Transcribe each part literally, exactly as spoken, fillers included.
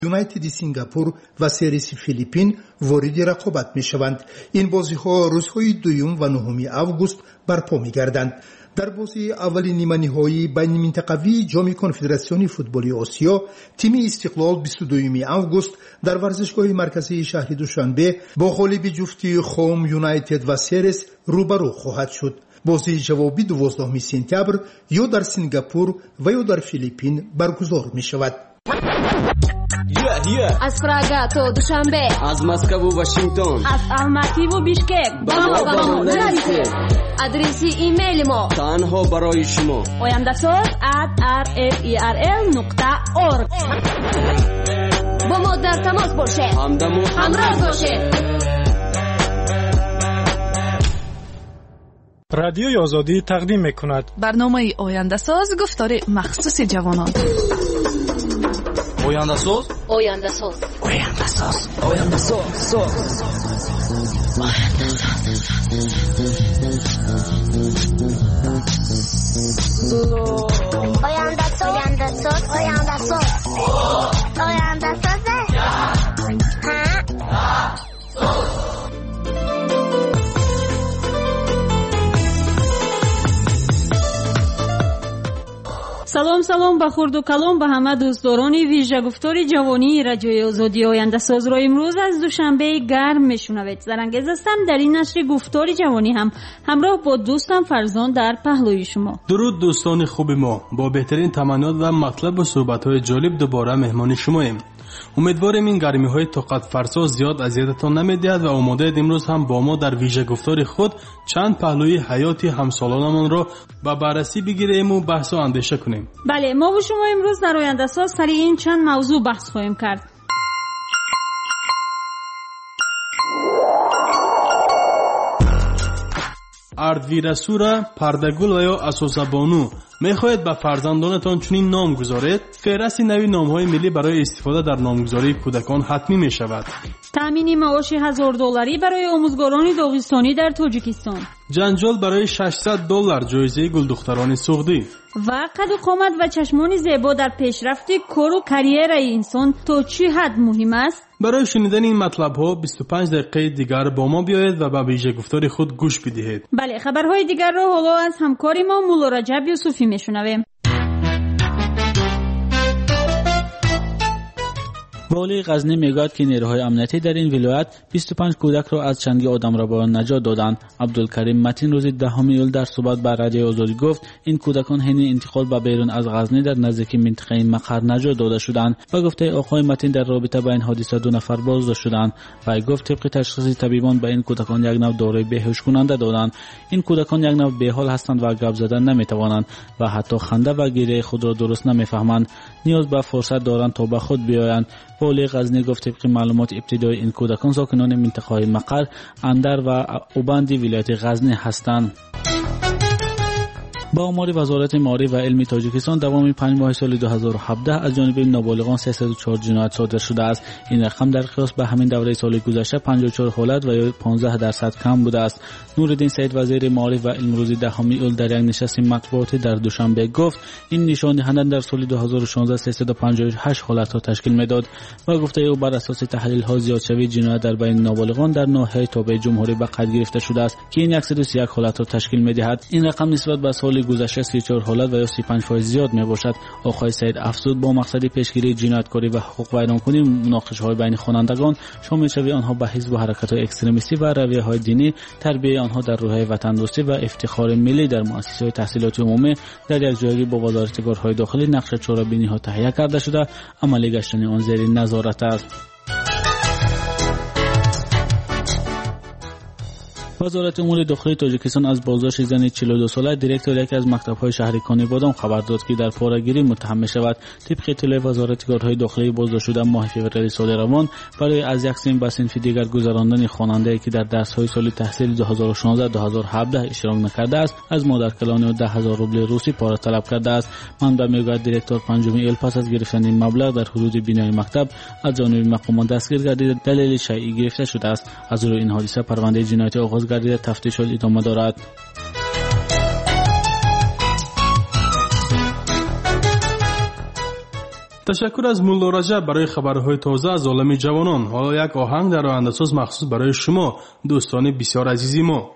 یونایتد سینگاپور و سریس فیلیپین وارد رقابت می شوند. این بازی ها روزهای دوم و نهم آگوست برپا می گردند. در بازی اول نیمه نهایی بین منطقوی جام کنفدراسیون فوتبال آسیا، تیم استقلال بیست و دوم آگوست در ورزشگاه مرکزی شهر دوشنبه با غالب جفتی خوم یونایتد و سریس روبرو خواهد شد. بازی جوابی دوازدهم سپتامبر یا در سینگاپور و یا در فیلیپین برگزار می شود. Yeah, yeah. از پراگا تا دوشنبه، از مسکو و واشنگتن، از الماتی و بیشکک، با ما با ما نرسید. آدرس ایمیل ما تنها برای شما oyandasaz at r f e r l nokta org. با ما در تماس باشه، همدم و همراه باشه. رادیوی آزادی تقدیم میکند برنامه آینده‌ساز گفتار مخصوص جوانان. آینده‌ساز آینده‌ساز آینده‌ساز آینده‌ساز آینده‌ساز آینده‌ساز آینده‌ساز салом салом ба хурду калом ба ҳама дӯстдорони вижагуфтори ҷавонии радиои озодии ояндасозро имрӯз аз душанбеи гарм мешунавед. зарангез ҳастам. дар ин нашри гуфтори ҷавонӣ ҳам ҳамроҳ бо дӯстам Фарзон дар паҳлӯи шумо. дуруд дӯстони хуби мо, бо беҳтарин таманнот ва матлабу суҳбатҳои ҷолиб дубора меҳмони шумоем. умедворем ин гармиҳои тоқатфарсо зиёд азиятатон намедиҳад ва омодаед имрӯз ҳам бо мо дар вижагуфтори худ чанд паҳлӯи ҳаёти ҳамсолонамонро ба баррасӣ бигирему баҳсу андеша кунем. бале, мо бо шумо имрӯз дар ояндасоз сари ин чанд мавзӯъ баҳс хоҳем кард. ардвирасура, пардагул ва ё асосабону мехоҳед ба фарзандонатон чунин ном гузоред? феҳрасти нави номҳои миллӣ барои истифода дар номгузории кӯдакон ҳатмӣ мешавад. таъмини маоши ҳазор долларӣ барои омӯзгорони доғистонӣ дар тоҷикистон. ҷанҷол барои шашсад доллар ҷоизаи гулдухтарони суғдӣ. ва қаду қомат ва чашмони зебо дар пешрафти кору карьераи инсон то чӣ ҳад муҳим аст? барои шунидани ин матлабҳо бисту панҷ дақиқаи дигар бо мо биёед ва ба вижагуфтори худ гӯш бидиҳед. бале, хабарҳои дигарро ҳоло аз ҳамкори мо Мулло Раҷаб Юсуфӣ мешунавем. والی غزنی میگوید که نیروهای امنیتی در این ولایت بیست و پنج کودک را از چنگ آدمربایان نجات دادند. عبدالکریم متین روز دهم ایول در صحبت با رادیو آزادی گفت این کودکان حین انتقال به بیرون از غزنی در نزدیکی منطقه مقر نجات داده شدند و گفته آقای متین در رابطه با این حادثه دو نفر بازداشت شدند و گفت طبق تشخیص طبیبان به این کودکان یک نوع داروی بیهوش کننده دادند. این کودکان یک نوع بیحال هستند و گپ زدن نمیتوانند و حتی خنده و گریه خود را درست نمیفهمند. نیاز به فرصت دارند تا به خود بیایند. والی غزنی گفت طبق معلومات ابتدایی این کودکان ساکنان منطقه مقر، اندر و اوبند ولایت غزنی هستند. با آمار وزارت مالی و علمی تاجیکستان دوام پنج ماه سال دو هزار و هفده از جانب نابالغان سیصد و چهار جنایت صادر شده است. این رقم در قیاس به همین دوره سال گذشته پنجاه و چهار حالت و پانزده درصد کم بوده است. نورالدین سعید وزیر مالی و علم روز دهم ایول در یک نشست مطبوعاتی در دوشنبه گفت این نشان دهنده در سال دو هزار و شانزده سیصد و پنجاه و هشت حالت را تشکیل میداد و گفته او بر اساس تحلیل ها زیادشوی جنایت در بین نابالغان در ناحیه تابع جمهوری به قید گرفته شده است که این صد و سی و یک حالت را تشکیل میدهد. این رقم نسبت به سال گذشته سی و چهار حالت و یا سی و پنج فاصله زیاد می باشد. آقای سعید افزود با مقصد پیشگیری جنایتکاری و حقوق ویرانکنی مناقشه‌های بین خوانندگان شامل شوی آنها به حزب و حرکت‌های اکستریمیستی و رویه‌های دینی، تربیت آنها در روحیه وطن‌دوستی و افتخار ملی در مؤسسه‌های تحصیلاتی عمومی در یک جایگی با وزارت کارهای داخلی نقشه چاره‌بینی‌ها تهیه کرده شده، عملی گشتن آن زیر نظارت است. وزارت امور داخلی تاجیکستان از بازداشت زن چهل و دو ساله دیرکتور یکی از مکتب‌های شهر کانی بادام خبر داد که در پاره‌گیری متهم می‌شود. طبق اطلاع وزارت کارهای داخلی بازداشت شده ماه فوریه سال روان برای از یک صنف به صنف دیگر گذراندن خواننده‌ای که در درس‌های سال تحصیل دو هزار و شانزده دو هزار و هفده اشتراک نکرده است از مادرکلان و ده هزار روبل روسی پاره طلب کرده است. منبع میگوید دیرکتور پنجم ایل پس از گرفتن این مبلغ در حدود بینای مکتب از جانب مقامات دستگیر گردیده، دلیل شیعی گرفته شده است. از روی این حادثه پرونده جنایتی آغاز گردیده، تفتیش ادامه دارد. تشکر از مولا رجب برای خبرهای تازه از عالم جوانان. حالا یک آهنگ در آینده‌ساز مخصوص برای شما دوستان بسیار عزیزی ما.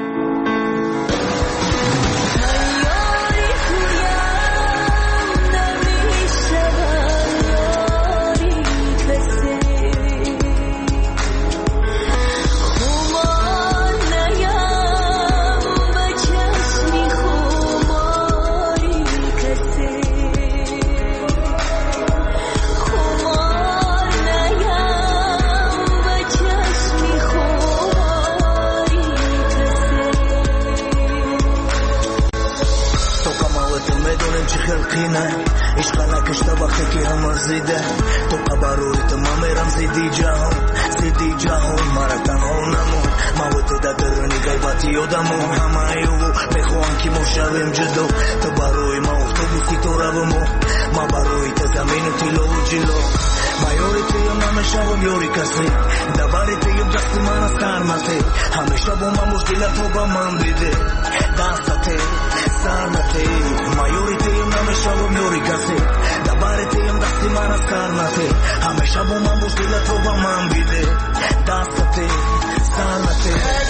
تو قبروی تمام رم زیدی جهان زیدی جهان مرا تنها نمون موت دادرنی غیبتی یادمون همه ایو بخوان که ما شویم جدو تو بروی ما اتوبوسی تو رومو ما بروی تو زمین و تیلو و جلو ما یوری تیم همیشه با یوری کسی دوباره تیم دست من از کرمته همیشه با من مشکل تو با من بیده دسته سرمته ما یوری تیم همیشه با یوری کسی دوباره تیم دست من از کرمته همیشه با من مشکل تو با من بیده دسته سرمته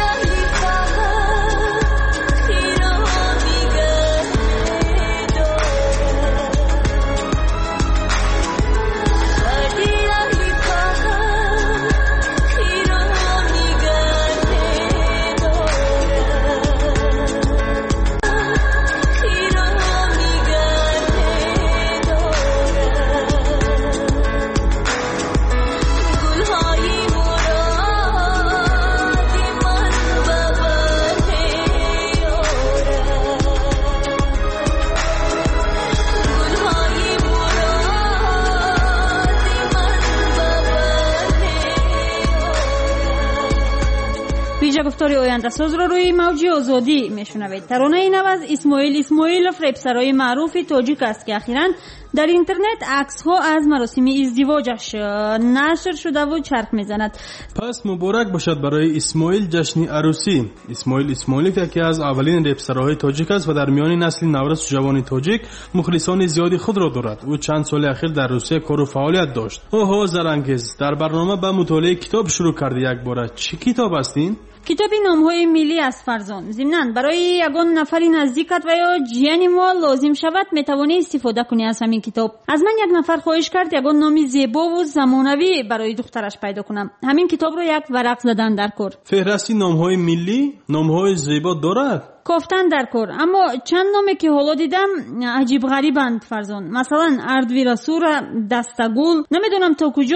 گفتاری آینده ساز رو روی موج آزادی میشنوید. ترانه این از اسماعیل اسماعیلوف رپسرای معروف تاجیک است که اخیراً در اینترنت عکس ها از مراسم ازدواجش نشر شده و چرخ میزند. پس مبارک باشد برای اسماعیل جشن عروسی. اسماعیل اسماعیلوف یکی از اولین رپسرهای تاجیک است و در میان نسل نورس جوان تاجیک مخلصان زیادی خود را دارد. او چند سال اخیر در روسیه کار و فعالیت داشت. اوه زرانگیز، در برنامه به مطالعه کتاب شروع کرده. یک بار چه کتاب هستین؟ کتابی نام‌های ملی از فرزان. ضمناً برای یگان نفری نزدیکت و یا جیانی ما لازم شود میتوانی استفاده کنی از همین کتاب. از من یک نفر خواهش کرد یگان نامی زیبا و زمانوی برای دخترش پیدا کنم. همین کتاب رو یک ورق زدن در کار. فهرستی نام‌های ملی، نام‌های زیبا دارد. گفتن در کار، اما چند نامی که حالا دیدم عجیب غریبند فرزان. مثلا اردویرسور، دستگل. نمیدونم تا کجا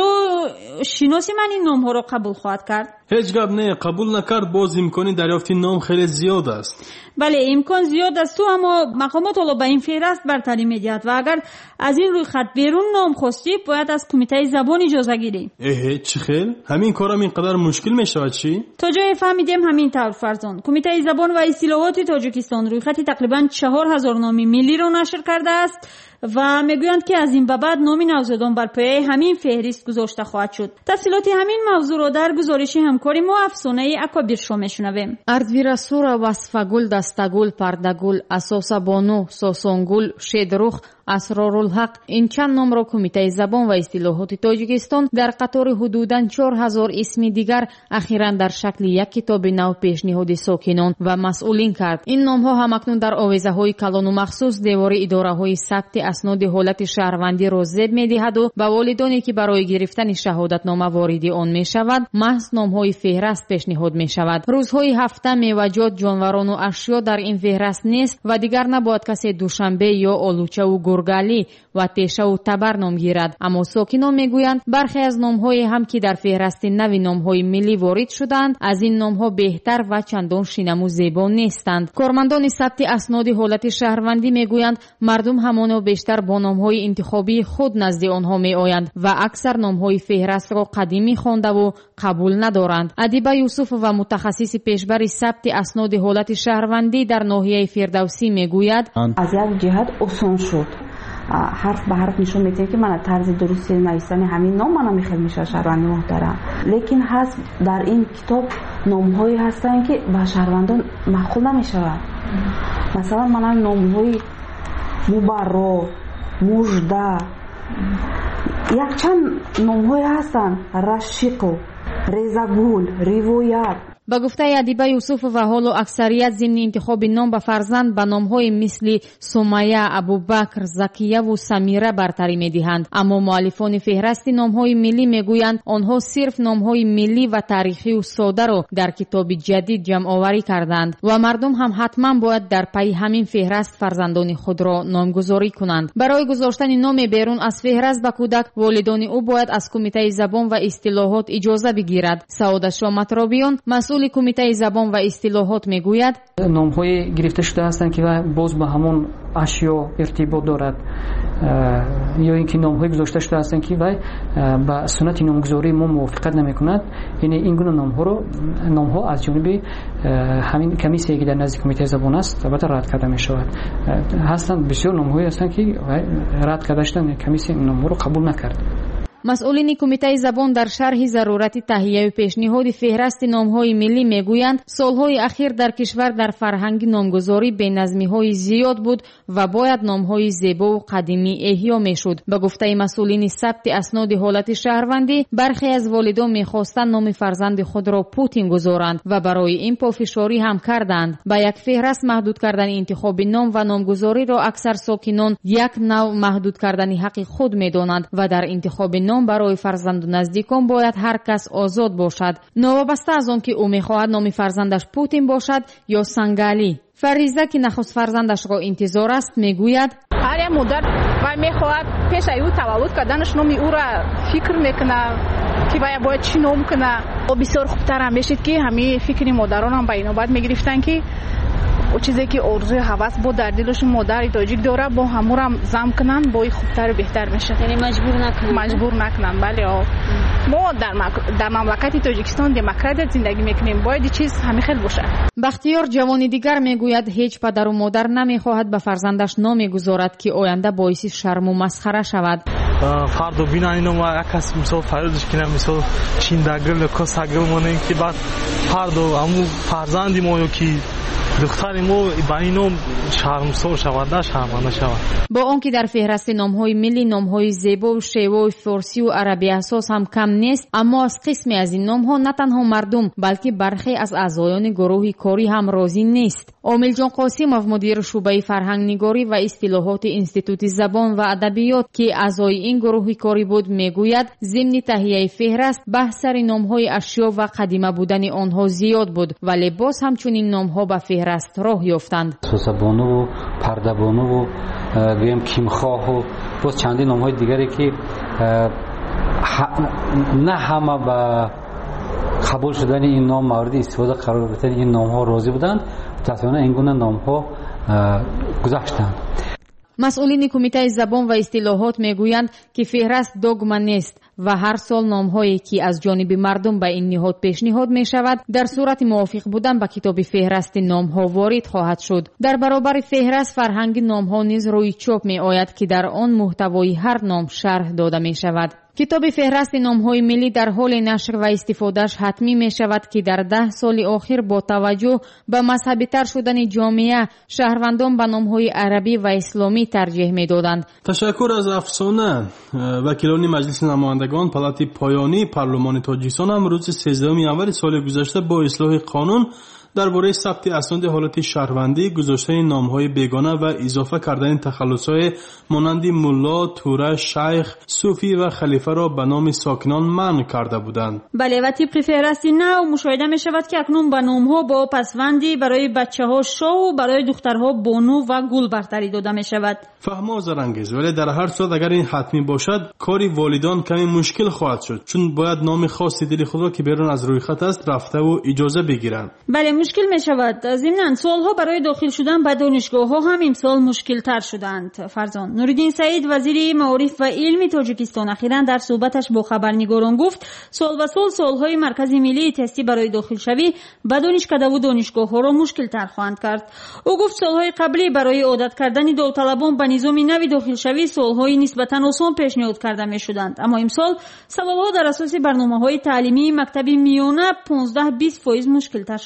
شناسی من این نام ها رو قبول خواهد کرد. هیچ گپ نه، قبول نکرد باز امکانی دریافت نام خیلی زیاد است. بله امکان زیاد است، اما مقامات حالا به این فهرست برتری میدهد و اگر از این روی خط بیرون نام خواستی باید از کمیته زبان اجازه گیری. اه چه خیل؟ همین کارم اینقدر مشکل میشود چی؟ تا جای فهمیدم همین طور فرزان. کمیته زبان و اصطلاحات تاجیکستان روی خط تقریبا چهار هزار نامی ملی رو نشر کرده است و میگویند که از این به بعد نام نوزادان بر پایه همین فهرست گذاشته خواهد شد. تفصیلات همین موضوع را در گزارش همکاری ما افسانه اکابر شما میشنویم. اردویرسور، وصفگل، دستگل، پردگل، اساسا بانو، ساسانگل، شیدروخ، اسرارالحق، این چند نام را کمیته زبان و اصطلاحات تاجیکستان در قطار حدوداً چهار هزار اسم دیگر اخیراً در شکل یک کتاب نو پیشنهاد ساکنان و مسئولین کرد. این نام ها همکنون در آویزه های کلان و مخصوص دیوار اداره های ثبت اسناد حالت شهروندی را ضبط می‌دهد و به والدانی که برای گرفتن شهادت نامه وارد آن می‌شود محض نام‌های فهرست پیشنهاد می‌شود. روزهای هفته میوه‌جات، جانوران و اشیا در این فهرست نیست و دیگر نباید کسی دوشنبه یا آلوچه و گرگالی و تیشه و تبر نام گیرد. اما ساکنان میگویند برخی از نام‌های هم که در فهرست نوی نام‌های ملی وارد شدند از این نام‌ها بهتر و چندان شیرین زیبا نیستند. کارمندان ثبت اسناد حالت شهروندی میگویند مردم همانا بیشتر با نام‌های انتخابی خود نزد آنها میآیند و اکثر نام‌های فهرست را قدیمی خوانده و قبول ندارند. ادیبه یوسف و متخصص پیشبر ثبت اسناد حالت شهروندی در ناحیه فردوسی میگوید از یک جهت آسان شد. حرف به حرف نشون میده که من طرز درستی نوشتن همین نام منم خیلی میشه شهروند محترم، لیکن هست در این کتاب نام‌هایی هستن که به شهروندان معقول نمیشود. مثلا من نام‌های مبارک، مجده، якчанд номҳое ҳастанд: рашиқу, резагул, ривоят. ба гуфтаи адиба Юсуфова, ҳоло аксарият зимни интихоби ном ба фарзанд ба номҳои мисли Сумайя, Абубакр, Закияву Самира бартарӣ медиҳанд. Аммо муаллифони феҳрасти номҳои миллӣ мегӯянд онҳо сирф номҳои миллӣ ва таърихию соддаро дар китоби ҷадид ҷамъоварӣ карданд ва мардум ҳам ҳатман бояд дар пайи ҳамин феҳраст фарзандони худро номгузорӣ кунанд. Барои гузоштани номе берун аз феҳраст ба кӯдак, волидони ӯ бояд аз Кумитаи забон ва истилоҳот иҷоза бигирад. Саодат Шоmatробиён, масъули Кумитаи забон ва истилоҳот, мегӯяд: номҳое гирифта шуда ҳастанд ки боз ба ҳамон ашё иртибот дорад, ё ин ки номҳое гузошта шуда ҳастанд ки вай ба суннати номгузории мо мувофиқат намекунад. яъне ин гуна номҳоро номҳо аз ҷониби ҳамин комиссияе ки дар назди Кумитаи забон аст албатта рад карда мешавад. ҳастанд бисёр номҳое ҳастанд ки рад карда шуданд, комиссия номҳоро қабул накард. масъулини Кумитаи забон дар шарҳи зарурати таҳияви пешниҳоди феҳрасти номҳои миллӣ мегӯянд, солҳои ахир дар кишвар дар фарҳанги номгузорӣ беназмиҳои зиёд буд ва бояд номҳои зебову қадимӣ эҳьё мешуд. Ба гуфтаи масъулини сабти асноди ҳолати шаҳрвандӣ, бархе аз волидон мехостанд номи фарзанди худро Путин гузоранд ва барои ин пофишорӣ ҳам карданд. Ба як феҳраст маҳдуд кардани интихоби ном ва номгузориро аксар сокинон як нав маҳдуд кардани ҳаққи худ медонанд ва дар интихоби ном барои фарзанду наздикон бояд ҳар кас озод бошад, новобаста аз он ки ӯ мехоҳад номи фарзандаш Путин бошад ё Сангали. Фариза, ки нахуст фарзандашро интизор аст, мегӯяд: ҳар як модар вай мехоҳад пеш аз ӯ таваллуд карданаш номи ӯра фикр мекунад ки вай бояд чӣ ном кунад. бисёр хубтарам мешид ки ҳамин фикри модаронам ба инобат мегирифтанд ки о чизе ки орзуи ҳавас бо дар дилашон модари тоҷик дорад бо ҳамурам зам кунанд, бо хубтару беҳтар мешад. яъне маҷбур накунанд. маҷбур накунанд. бале мо дар дар мамлакати Тоҷикистон демократия зиндагӣ мекунем, бояд ин чиз ҳамин хел бошад. Бахтиёр ҷавони дигар мегӯяд, ҳеҷ падару модар намехоҳад ба фарзандаш номе гузорад ки оянда боиси шарму масхара шавад. фарду бинани нома як кас мисол фарёдиш кинам, мисол чиндагил ё косагил монем ки баъд фарду аму фарзанди мо ё ки духтари мо ба ин ном шармсор шавад, да шарманда шавад. бо он ки дар феҳрасти номҳои миллӣ номҳои зебову шевои форсию арабиасос ҳам кам нест, аммо аз қисме аз ин номҳо на танҳо мардум, балки бархе аз аъзоёни гурӯҳи корӣ ҳам розӣ нест. Омилҷон Қосимов, мудири шӯъбаи фарҳангнигорӣ ва истилоҳоти Институти забон ва адабиёт, ки аъзои ин гурӯҳи корӣ буд, мегӯяд, зимни таҳияи феҳраст баҳс сари номҳои ашё ва қадима будани онҳо зиёд буд, вале боз ҳамчунин номҳо ба феҳраст роҳ ёфтанд. сусабонуву пардабонуву гӯям кимхоҳу боз чандин номҳои дигаре ки на ҳама ба қабул шудани ин ном мавриди истифода қарор гирифтани ин номҳо розӣ буданд. мутаассифона ин гуна номҳо гузаштанд. масъулини Кумитаи забон ва истилоҳот мегӯянд ки феҳраст догма нест ва ҳар сол номҳое ки аз ҷониби мардум ба ин ниҳод пешниҳод мешавад, дар сурати мувофиқ будан ба китоби феҳрасти номҳо ворид хоҳад шуд. дар баробари феҳраст фарҳанги номҳо низ рӯи чоп меояд ки дар он муҳтавои ҳар ном шарҳ дода мешавад. китоби феҳрасти номҳои миллӣ дар ҳоли нашр ва истифодааш ҳатмӣ мешавад ки дар даҳ соли охир бо таваҷҷӯҳ ба мазҳабитар шудани ҷомеа, шаҳрвандон ба номҳои арабӣ ва исломӣ тарҷеҳ медоданд. ташаккур аз афсона. вакилони маҷлиси намояндагон палати поёнии парлумони тоҷикистон ҳам рӯзи сездахуми январи соли гузашта бо ислоҳи қонун дар бораи сабти асноди ҳолати шаҳрвандӣ, гузоштани номҳои бегона ва изофа кардани тахаллусҳои монанди мулло, тура, шайх, суфӣ ва халифаро ба номи сокинон манъ карда буданд. бале ва тибқи феҳрасти нав мушоҳида мешавад ки акнун ба номҳо бо пасванди барои бачаҳо шоҳу барои духтарҳо бону ва гул бартарӣ дода мешавад. фаҳмо озарангез, вале дар ҳар сурат агар ин ҳатмӣ бошад, кори волидон ками мушкил хоҳад шуд, чун бояд номи хоси дили худро ки берун аз рӯйхат аст рафтаву иҷоза бигиранд. бале мушкил мешавад. зимнан солҳо барои дохил шудан ба донишгоҳҳо ҳам имсол мушкилтар шуданд. фарзон Нуриддин Саид, вазири маориф ва илми Тоҷикистон, ахиран дар суҳбаташ бо хабарнигорон гуфт, солба сол солҳои маркази миллии тестӣ барои дохилшавӣ ба донишкадаву донишгоҳҳоро мушкилтар хоҳанд кард. ӯ гуфт солҳои қаблӣ барои одат кардани довталабон ба низоми нави дохилшавӣ солҳои нисбатан осон пешниҳод карда мешуданд, аммо имсол саволҳо дар асоси барномаҳои таълимии мактаби миёна понздаҳ бист фоиз мушкилтар шуданд.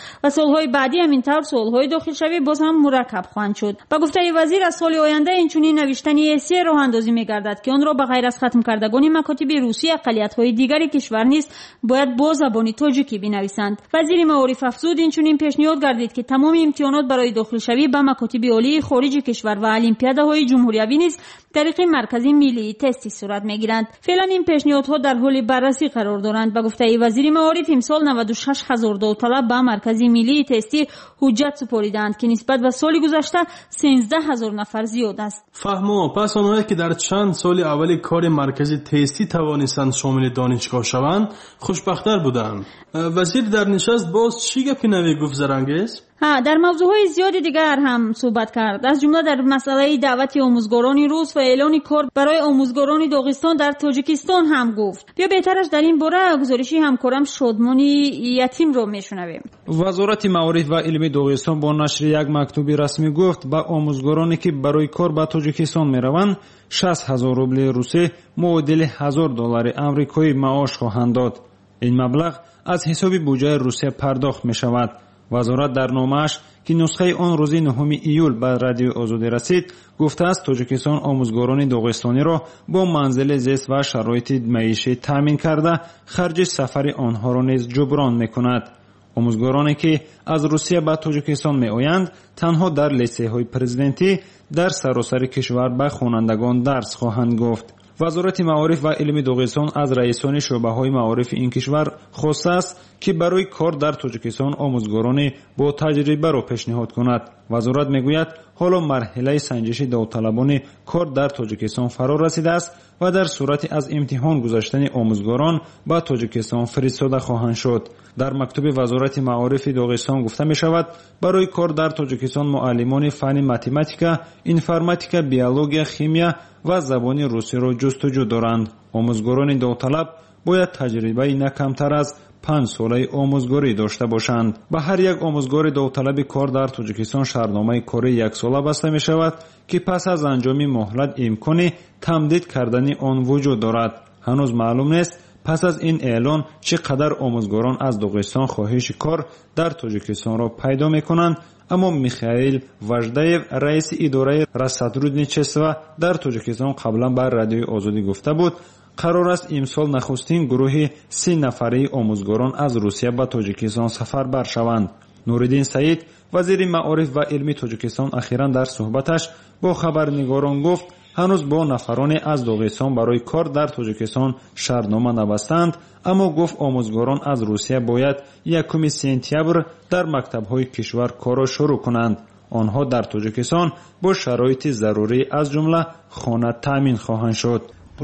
و سالهای بعدی همینطور سالهای داخلشوی باز هم مرکب خواهند شد. با گفته وزیر از سال آینده اینچنین نوشتن اسیه راه اندازی می‌گردد که آن را به غیر از ختم کردگان مکاتب روسی اقلیت‌های دیگری کشور نیز باید با زبان تاجیکی بنویسند. وزیر معارف افزود اینچنین پیشنهاد گردید که تمام امتحانات برای داخلشوی به مکاتب عالی خارج کشور و المپیادهای جمهوریوی نیز طریق مرکز ملی تستی صورت می‌گیرند. فعلا این پیشنهادها در حال بررسی قرار دارند. با گفته وزیر معارف امسال نود و شش هزار داوطلب به مرکز ملی تستی حجت سپردند که نسبت به سال گذشته سیزده هزار نفر زیاد است. فهمو پس آنهایی که در چند سال اول کار مرکز تستی توانستند شامل دانشگاه شوند خوشبخت‌تر بودند. وزیر در نشست باز چی گپی نوی گفت زرنگیز؟ ها در موضوعهای زیادی دیگر هم صحبت کرد، از جمله در مسئله دعوت آموزگاران روس و اعلان کار برای آموزگاران داغستان در تاجیکستان هم گفت. بیا بهترش در این باره گزارشی همکارم شادمانی یتیم رو میشنویم. وزارت معارف و علم داغستان با نشر یک مکتوب رسمی گفت با آموزگارانی که برای کار به تاجیکستان میروند شصت هزار روبل روسی معادل هزار دلار آمریکایی معاش خواهند داد. این مبلغ از حساب بودجه روسیه پرداخت می شود. وزارت در نامه‌اش که نسخه آن روز نهم ایول به رادیو آزادی رسید گفته است تاجیکستان آموزگاران داغستانی را با منزل زیست و شرایط معیشی تامین کرده خرج سفر آنها را نیز جبران می‌کند. آموزگارانی که از روسیه به تاجیکستان می‌آیند تنها در لیسه‌های پرزیدنتی در سراسر کشور به خوانندگان درس خواهند گفت. وزارت معارف و علم داغستان از رئیسان شعبه‌های معارف این کشور خواسته است که برای کار در تاجیکستان آموزگاران با تجربه را پیشنهاد کند. وزارت میگوید حالا مرحله سنجش داوطلبان کار در تاجیکستان فرا رسیده است و در صورت از امتحان گذاشتن آموزگاران به تاجیکستان فرستاده خواهند شد. در مکتوب وزارت معارف داغستان گفته می شود برای کار در تاجیکستان معلمان فن متماتیکا، انفرماتیکا، بیولوژی، شیمیا و زبان روسی را جستجو دارند. آموزگاران داوطلب باید تجربه نه کمتر از پنج ساله آموزگاری داشته باشند. به هر یک آموزگار داوطلب کار در تاجیکستان شرطنامه کاری یک ساله بسته می شود که پس از انجام مهلت امکان تمدید کردن آن وجود دارد. هنوز معلوم نیست پس از این اعلان چقدر آموزگاران از داغستان خواهش کار در تاجیکستان را پیدا می کنند، اما میخائیل واژدایف رئیس اداره رصدرودنیچسوا در تاجیکستان قبلا بر رادیو آزادی گفته بود قرار است امسال نخستین گروه سی نفره آموزگاران از روسیه به تاجیکستان سفر بر شوند. نوردین سعید وزیر معارف و علم تاجیکستان اخیراً در صحبتش با خبرنگاران گفت هنوز با نفران از داغستان برای کار در تاجیکستان شرطنامه نبستند، اما گفت آموزگاران از روسیه باید یکم سپتامبر در مکتب‌های کشور کار را شروع کنند. آنها در تاجیکستان با شرایط ضروری از جمله خانه تامین خواهند شد.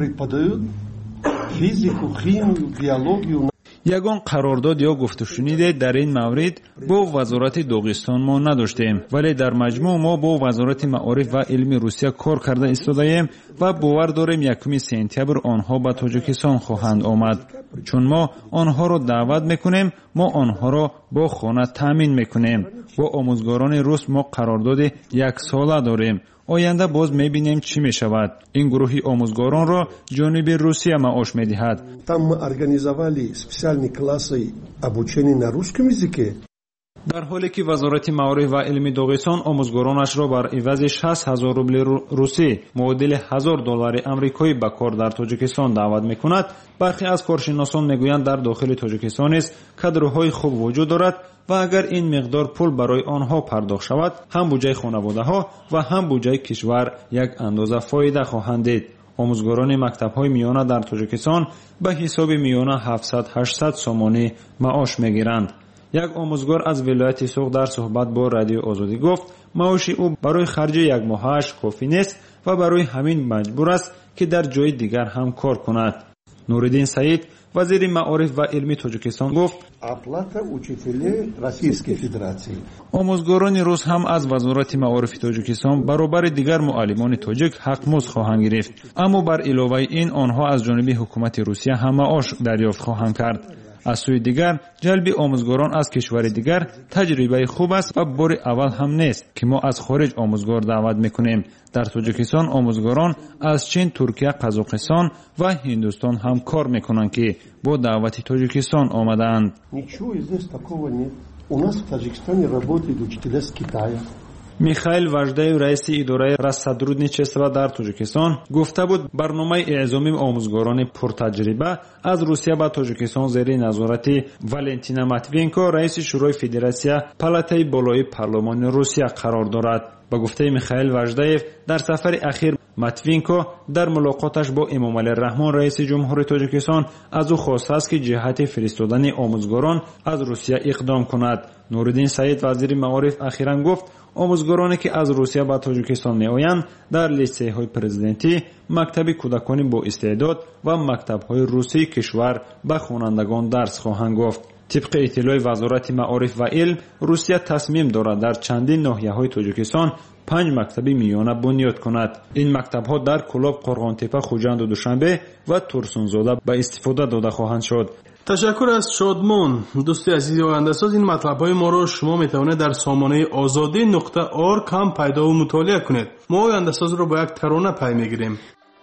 یگان قرارداد یا گفتگو در این مورد با وزارت داغستان ما نداشتیم، ولی در مجموع ما با وزارت معارف و علم روسیه کار کرده ایستاده‌ایم و باور داریم یکم سپتامبر آنها به تاجیکستان خواهند آمد. چون ما آنها را دعوت میکنیم، ما آنها را با خانه تامین میکنیم. با آموزگاران روس ما قرارداد یک ساله داریم. آینده باز میبینیم چی میشود. این گروه آموزگاران را جانب روسیه معاش میدهد. Там мы организовали специальные классы обучения на русском языке. در حالی که وزارت معارف و علم داغستان آموزگارانش را بر عوض شصت هزار روبل روسی معادل هزار دلار آمریکایی به کار در تاجیکستان دعوت میکند، برخی از کارشناسان میگویند در داخل تاجیکستان نیز کادرهای خوب وجود دارد و اگر این مقدار پول برای آنها پرداخت شود هم بودجه خانواده‌ها و هم بودجه کشور یک اندازه فایده خواهند دید. آموزگاران مکتب‌های میانه در تاجیکستان به حساب میانه هفتصد هشتصد سومانی معاش میگیرند. یک آموزگار از ولایت سوق در صحبت با رادیو آزادی گفت معاش او برای خرج یک ماهش کافی نیست و برای همین مجبور است که در جای دیگر هم کار کند. نوردین سعید وزیر معارف و علم تاجیکستان گفت آموزگاران روس هم از وزارت معارف تاجیکستان برابر دیگر معلمان تاجیک حق مزد خواهند گرفت، اما بر علاوه این آنها از جانب حکومت روسیه هم معاش دریافت خواهند کرد. از سوی دیگر جلب آموزگاران از کشور دیگر تجربه خوب است و بار اول هم نیست که ما از خارج آموزگار دعوت میکنیم. در تاجیکستان آموزگاران از چین، ترکیه، قزاقستان و هندوستان هم کار میکنند که با دعوت تاجیکستان آمدند. У нас в Таджикистане работают учителя с Китая. михаил важдаев раиси идораи рассадрудничества дар тоҷикистон гуфта буд барномаи эъзоми омӯзгорони пуртаҷриба аз русия ба тоҷикистон зери назорати валентина матвиенко раиси шӯрои федератсия палатаи болои парлумони русия қарор дорад. ба гуфтаи михаил важдаев дар сафари ахир матвиенко дар мулоқоташ бо эмомалӣ раҳмон раиси ҷумҳури тоҷикистон аз ӯ хостааст ки ҷиҳати фиристодани омӯзгорон аз русия иқдом кунад. нуриддин саид вазири маориф ахиран гуфт омӯзгороне ки аз русия ба тоҷикистон меоянд дар литсейҳои президентӣ, мактаби кӯдакони боистеъдод ва мактабҳои русии кишвар ба хонандагон дарс хоҳанд гуфт. طبق اطلاع وزارت معارف و علم روسیه تصمیم دارد در چندین ناحیه‌های تاجیکستان پنج مکتبی میانه بنیاد کند. این مکتب‌ها در کلاب، قرغانتپه، خوجند و دوشنبه و ترسونزاده به استفاده داده خواهند شد. تشکر از شادمان. دوستی عزیزی آینده‌ساز، این مطلب‌های ما را شما می‌توانید در سامانه آزادی نقطه org هم پیدا و مطالعه کنید. ما آینده‌ساز را با یک ترانه پی می‌گیریم.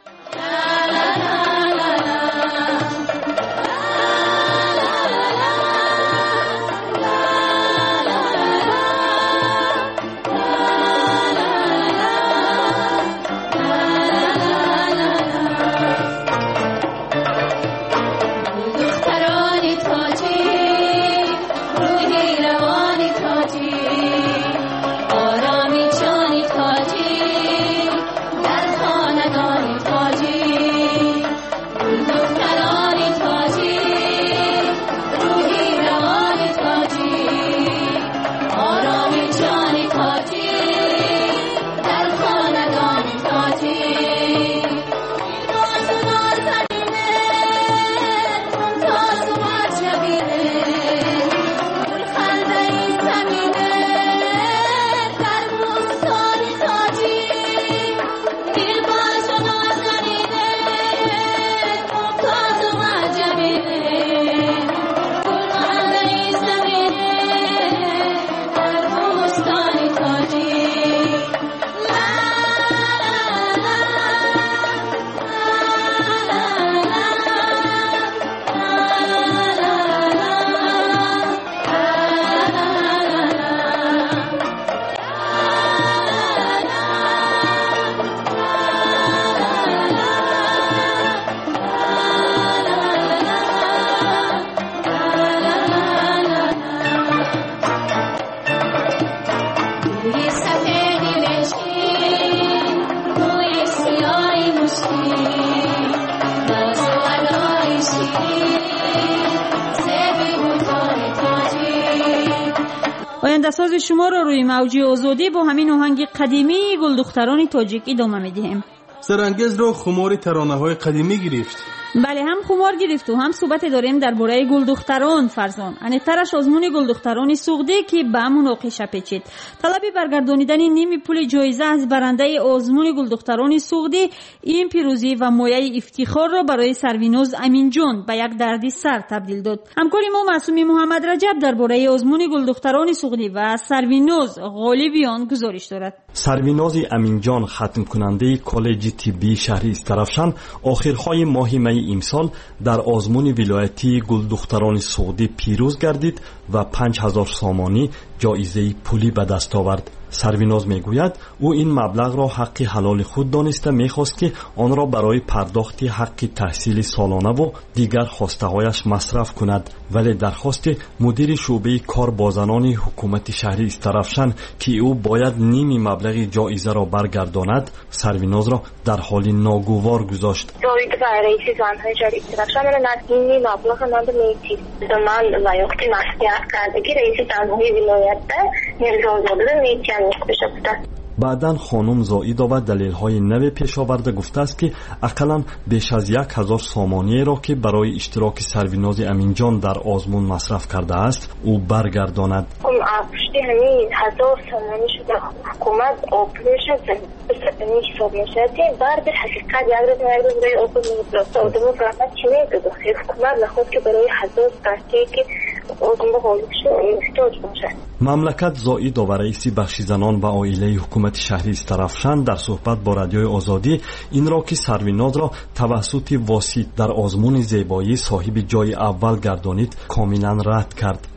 آینده‌ساز شما را روی موج آزادی با همین آهنگ قدیمی گلدختران تاجیک ادامه می‌دهیم. سرانگیز رو خمار ترانه‌های قدیمی گرفت. بله، هم خمار گرفت و هم صحبت داریم درباره گلدختران فرزان. انیترش آزمون گلدختران سوخته که به همون آقیشه پیچید. طلب برگردانیدن نیم پول جایزه از برنده آزمون گلدختران سوخته این پیروزی و مایه افتخار را برای سرویناز امین جان به یک دردی سر تبدیل داد. همکار ما معصومی محمد رجب درباره آزمون گلدختران سوخته و سرویناز غالبیان گزارش دارد. سرویناز امین جان ختم کننده کالج طبی شهری استرافشان آخرهای ماه می امسال در آزمون ولایتی گلدختران سعودی پیروز گردید و پنج هزار سامانی جایزه پولی به دست آورد. سرویناز میگوید او این مبلغ را حق حلال خود دانسته میخواست که آن را برای پرداخت حق تحصیل سالانه و دیگر خواسته هایش مصرف کند، ولی درخواست مدیر شعبه کار با زنان حکومت شهری استرافشان که او باید نیم مبلغ جایزه را برگرداند سرویناز را در حال ناگوار گذاشت. جایزه برای رئیس زنهای شهری استرافشان من نیم مبلغ من میتید من لایقتی مسئولیت کردگی رئیس زنهای ولایت میرزازاده میتید. بعداً خانم زائیدова دلیل‌های نو پیش آورده گفته است که اقلاً بیش از یک هزار سامانیه را که برای اشتراک سرویناز امین جان در آزمون مصرف کرده است او برگرداند. پشتی همین هزار سامانی شده حکومت آپریشن سپنی حساب نشده بر به حقیقت یک روز یک روز برای آپریشن می‌داد. آدمو فقط چی می‌گه خیر حکومت نخواست که برای هزار پرتی که آدمو غالب شد احتیاج باشه. مملکت زائیدова رئیس بخش زنان و عائله حکومت شهری استرافشان در صحبت با رادیوی آزادی این را که سرویناز را توسط واسط در آزمون زیبایی صاحب جای اول گردانید کاملا رد کرد.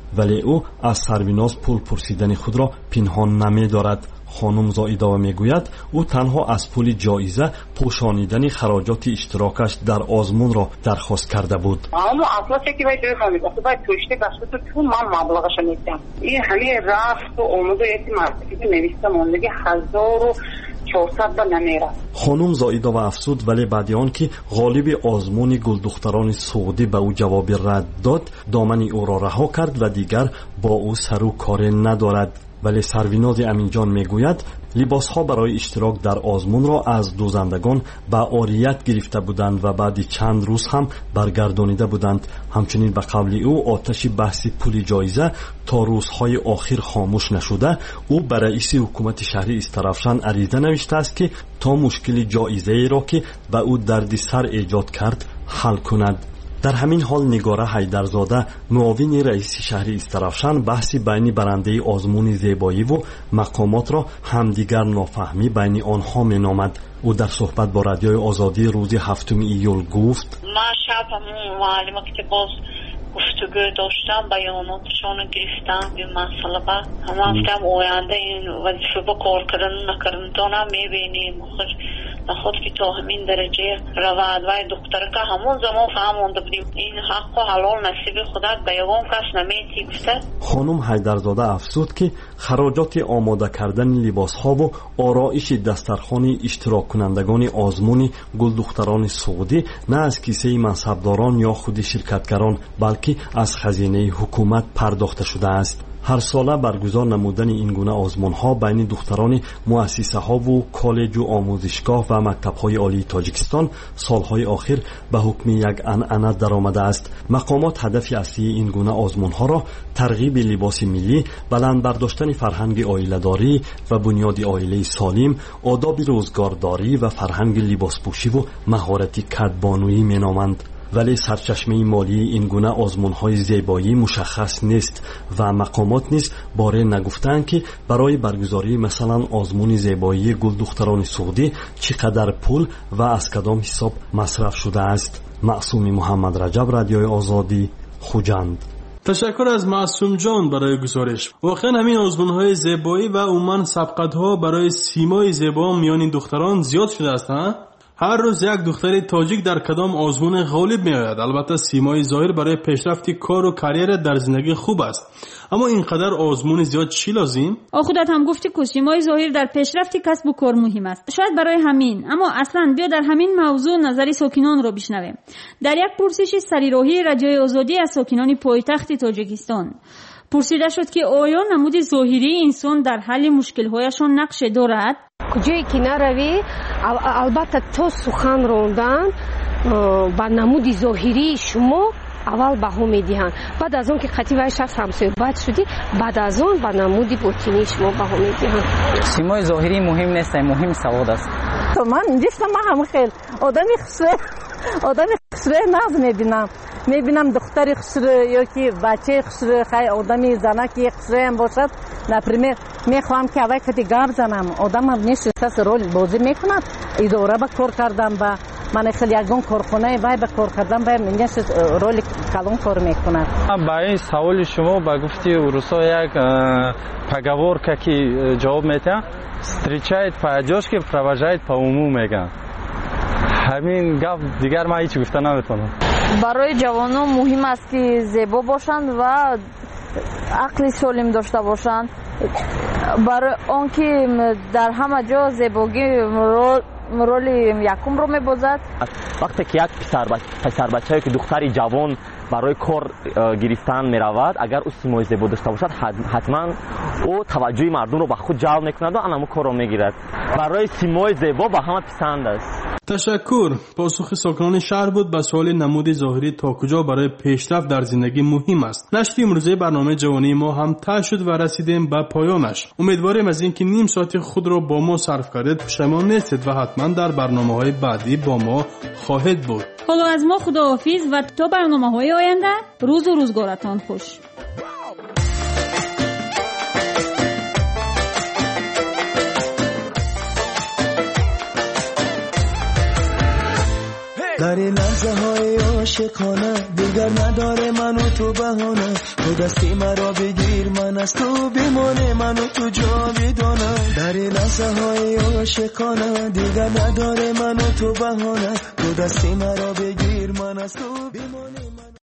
ولی او از سرویناز پول پرسیدن خود را پنهان نمی دارد. خانم زائیدова میگوید او تنها از پول جایزه پوشانیدن خراجات اشتراکش در آزمون را درخواست کرده بود. اما اصلا چه که باید بفهمید اصلا باید توشته گشته تو چون من مبلغش نیستم. این همه رفت و آمد و یکی مرتبی که نویسته ماندگی هزار و چهارصد با نمیره. خانم زائیدова افسود ولی بعد آن که غالب آزمون گلدختران سعودی به او جواب رد داد دامن او را رها کرد و دیگر با او سر و کار ندارد. ولی سرویناز امینجان میگوید لباسها برای اشتراک در آزمون را از دوزندگان به عاریت گرفته بودند و بعد چند روز هم برگردانیده بودند. همچنین به قول او آتش بحث پول جایزه تا روزهای آخر خاموش نشده. او به رئیس حکومت شهری استرافشان عریضه نوشته است که تا مشکل جایزه ای را که به او دردسر ایجاد کرد حل کند. در همین حال نگاره حیدرزاده معاون رئیس شهر استرافشان بحث بین برنده آزمون زیبایی و مقامات را همدیگر نافهمی بین آنها مینامد. او در صحبت با رادیوی آزادی روز هفتم ایول گفت من شب همون معلمه که باز گفتگو داشتم بیاناتشان رو گرفتم به مسئله با همه هفتم آینده این وظیفه با کار کردن نکردن دانم میبینیم خود که تا همین درجه رواد و دختر که همون زمان فهمونده بودیم این حق و حلال نصیب خدا به یگان کس نمیتی گفته. خانم حیدرزاده افزود که خراجات آماده کردن لباس ها و آرایش دسترخوان اشتراک کنندگان آزمون گلدختران سعودی نه از کیسه منصبداران یا خود شرکتگران بلکه از خزینه حکومت پرداخته شده است. هر ساله برگزار نمودن این گونه آزمون ها بین دختران مؤسسه ها و کالج و آموزشگاه و مکتب های عالی تاجیکستان سالهای آخر به حکم یک عنعنه درآمده است. مقامات هدف اصلی این گونه آزمون ها را ترغیب لباس ملی، بلند برداشتن فرهنگ عائله‌داری و بنیاد عائله سالم، آداب روزگارداری و فرهنگ لباس پوشی و مهارت کدبانویی مینامند. ولی سرچشمه مالی این گونه آزمون‌های زیبایی مشخص نیست و مقامات نیز باره نگفتند که برای برگزاری مثلا آزمون زیبایی گلدختران سعودی چقدر پول و از کدام حساب مصرف شده است. معصوم محمد رجب، رادیوی آزادی، خوجند. تشکر از معصوم جان برای گزارش. واقعا همین آزمون‌های زیبایی و عموما سبقت‌ها برای سیمای زیبا میان دختران زیاد شده است ها؟ هر روز یک دختر تاجیک در کدام آزمون غالب می آید. البته سیمای ظاهر برای پیشرفت کار و کریر در زندگی خوب است، اما اینقدر آزمون زیاد چی لازم؟ آ خودت هم گفتی که سیمای ظاهر در پیشرفت کسب و کار مهم است. شاید برای همین، اما اصلا بیا در همین موضوع نظری ساکنان رو بشنویم. در یک پرسش سریراهی رادیوی آزادی از ساکنان پایتخت تاجیکستان پرسیده شد که آیا نمود ظاهری انسان در حل مشکل‌هایشان نقش دارد؟ کجایی که نروی البته تو سخن راندن با نمود ظاهری شما اول بها میدهند، بعد از اون که قطعی شخص هم صحبت شدی بعد از اون با نمود باطنی شما بها میدهند. سیمای ظاهری مهم نیست، مهم سواد است. تو من اینجاستم من هم خیلی آدمی خسره آدمی خسره ناز میبینم میبینم دختری خسره یا که بچه خسره خیلی آدمی زنکی خسره هم باشد. نپریمیر میخوام که اول کتی گرد زنم آدم هم نشسته رول بازی میکنم اداره با کار کردم با من خیلی یکون کارخونه وای به کار کردم باید من نشست رول کلون کار میکنم. با این سوال شما با گفتی روسا یک پگوار که جواب میده ستریچایت پاجاش که پروژایت په عموم میگن. همین گفت دیگر ما هیچ گفته نمیتونم. برای جوانان مهم است که زیبا باشند و عقل سالم داشته باشند. برای آنکه در همه جا زیبایی رول یکم رو میبازد. وقتی که یک پسر بچه پسر بچه‌ای که دختری جوان برای کار گرفتن میرود اگر او سیمای زیبا داشته باشد حتما او توجه مردم رو به خود جلب میکند و آنمو کار رو میگیرد. برای سیمای زیبا به همه پسند است. تشکر. پاسخ ساکنان شهر بود به سوال نمود ظاهری تا کجا برای پیشرفت در زندگی مهم است. نشر امروزه برنامه جوانی ما هم ته شد و رسیدیم به پایانش. امیدواریم از اینکه نیم ساعت خود را با ما صرف کردید پشیمان نیستید و حتما در برنامه‌های بعدی با ما خواهید بود. حالا از ما خداحافظ و تا برنامه‌های آینده روز و روزگارتان خوش. در این لحظه های عاشقانه دیگر نداره من و تو بهانه تو دستی مرا بگیر من از تو بمانه من و تو جاودانه در لحظه های عاشقانه دیگر نداره من و تو بهانه تو دستی مرا بگیر من از تو بمانه